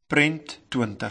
Prent 20.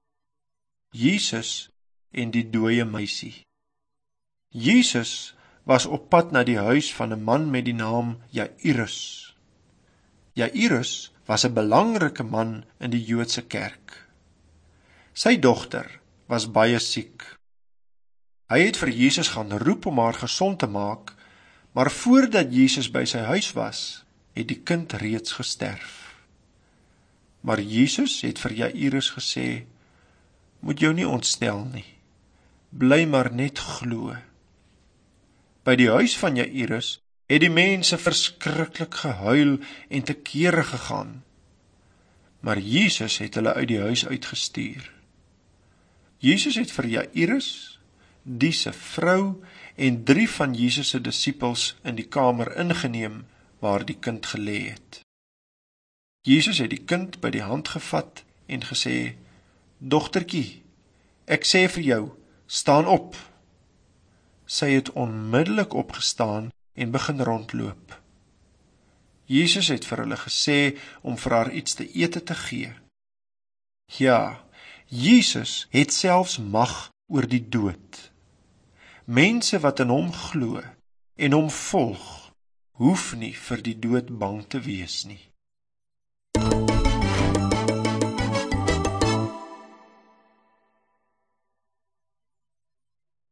Jesus en die dooie meisie. Jesus was op pad na die huis van 'n man met die naam Jairus. Jairus was 'n belangrike man in die Joodse kerk. Sy dogter was baie siek. Hy het vir Jesus gaan roep om haar gesond te maak, maar voordat Jesus by sy huis was, het die kind reeds gesterf. Maar Jesus het vir Jairus gesê, moet jou nie ontstel nie, bly maar net glo. By die huis van Jairus het die mense verskriklik gehuil en te kere gegaan, maar Jesus het hulle uit die huis uitgestuur. Jesus het vir Jairus, die se vrou en 3 van Jesus se disippels in die kamer ingeneem waar die kind gelê het. Jesus het die kind by die hand gevat en gesê, dogtertjie, ek sê vir jou, staan op. Sy het onmiddellik opgestaan en begin rondloop. Jesus het vir hulle gesê om vir haar iets te ete te gee. Ja, Jesus het selfs mag oor die dood. Mense wat in hom glo en hom volg, hoef nie vir die dood bang te wees nie.